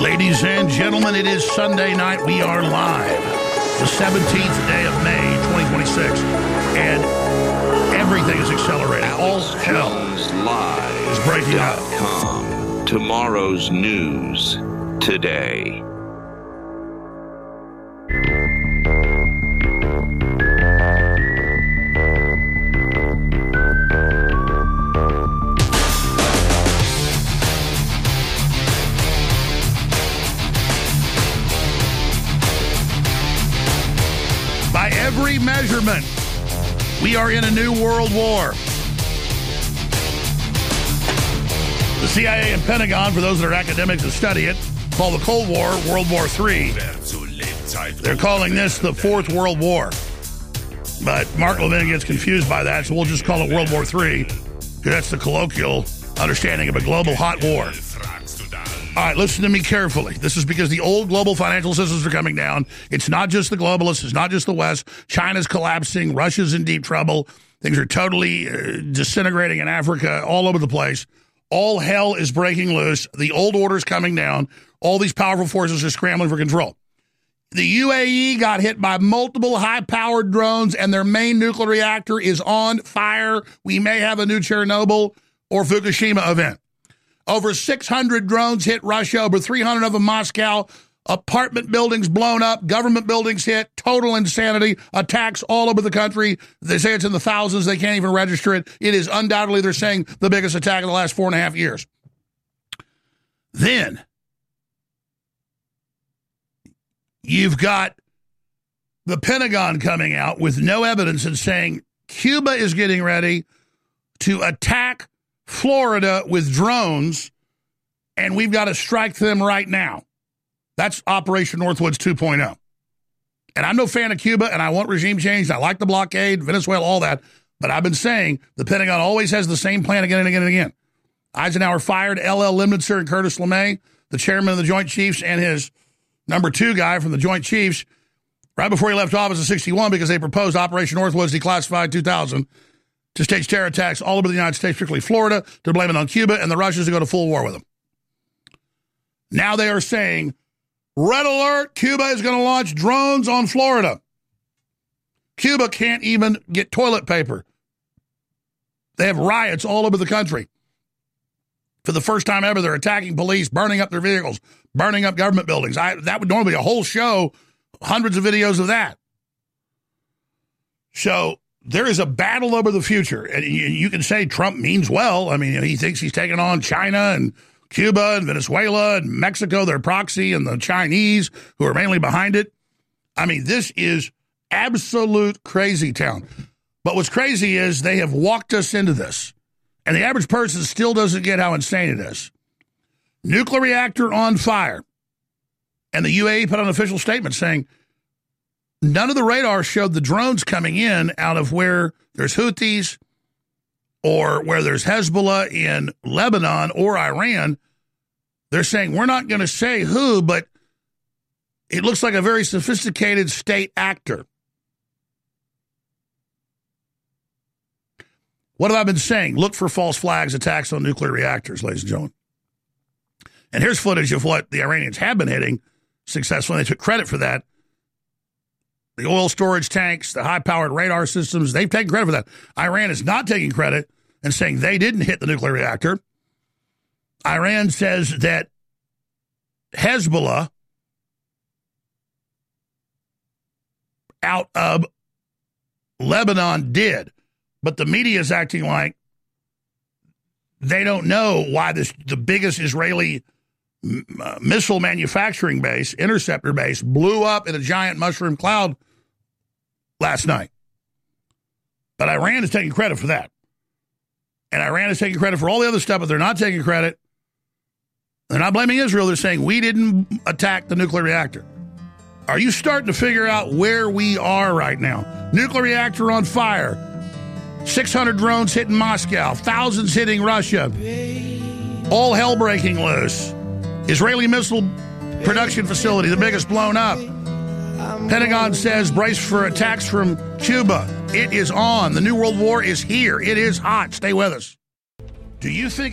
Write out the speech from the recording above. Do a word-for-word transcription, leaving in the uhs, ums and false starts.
Ladies and gentlemen, it is Sunday night. We are live, the seventeenth day of May, twenty twenty-six, and everything is accelerating. All hell Live is breaking up. Com. Tomorrow's news today. By every measurement, we are in a new world war. The C I A and Pentagon, for those that are academics that study it, call the Cold War World War Three. They're calling this the Fourth World War. But Mark Levin gets confused by that, so we'll just call it World War Three, because that's the colloquial understanding of a global hot war. All right, listen to me carefully. This is because the old global financial systems are coming down. It's not just the globalists. It's not just the West. China's collapsing. Russia's in deep trouble. Things are totally uh, disintegrating in Africa, all over the place. All hell is breaking loose. The old order's coming down. All these powerful forces are scrambling for control. The U A E got hit by multiple high-powered drones, and their main nuclear reactor is on fire. We may have a new Chernobyl or Fukushima event. Over six hundred drones hit Russia, over three hundred of them Moscow. Apartment buildings blown up, government buildings hit, total insanity, attacks all over the country. They say it's in the thousands. They can't even register it. It is undoubtedly, they're saying, the biggest attack in the last four and a half years. Then you've got the Pentagon coming out with no evidence and saying Cuba is getting ready to attack Florida with drones, and we've got to strike them right now. That's Operation Northwoods two point oh. And I'm no fan of Cuba, and I want regime change. I like the blockade, Venezuela, all that. But I've been saying the Pentagon always has the same plan again and again and again. Eisenhower fired L L Limnitzer and Curtis LeMay, the chairman of the Joint Chiefs, and his number two guy from the Joint Chiefs, right before he left office in sixty-one, because they proposed Operation Northwoods declassified two thousand to stage terror attacks all over the United States, particularly Florida, to blame it on Cuba and the Russians to go to full war with them. Now they are saying, red alert, Cuba is going to launch drones on Florida. Cuba can't even get toilet paper. They have riots all over the country. For the first time ever, they're attacking police, burning up their vehicles, burning up government buildings. I, that would normally be a whole show, hundreds of videos of that. So there is a battle over the future, and you, you can say Trump means well. I mean, he thinks he's taking on China and Cuba and Venezuela and Mexico, their proxy, and the Chinese, who are mainly behind it. I mean, this is absolute crazy town. But what's crazy is they have walked us into this, and the average person still doesn't get how insane it is. Nuclear reactor on fire. And the U A E put out an official statement saying, none of the radar showed the drones coming in out of where there's Houthis or where there's Hezbollah in Lebanon or Iran. They're saying, we're not going to say who, but it looks like a very sophisticated state actor. What have I been saying? Look for false flags, attacks on nuclear reactors, ladies and gentlemen. And here's footage of what the Iranians have been hitting successfully. They took credit for that. The oil storage tanks, the high-powered radar systems, they've taken credit for that. Iran is not taking credit and saying they didn't hit the nuclear reactor. Iran says that Hezbollah out of Lebanon did, but the media is acting like they don't know why this the biggest Israeli uh, missile manufacturing base, interceptor base, blew up in a giant mushroom cloud last night. But Iran is taking credit for that. And Iran is taking credit for all the other stuff, but they're not taking credit. They're not blaming Israel. They're saying we didn't attack the nuclear reactor. Are you starting to figure out where we are right now? Nuclear reactor on fire. six hundred drones hitting Moscow. Thousands hitting Russia. All hell breaking loose. Israeli missile production facility, the biggest blown up. Pentagon says brace for attacks from Cuba. It is on. The New World War is here. It is hot. Stay with us. Do you think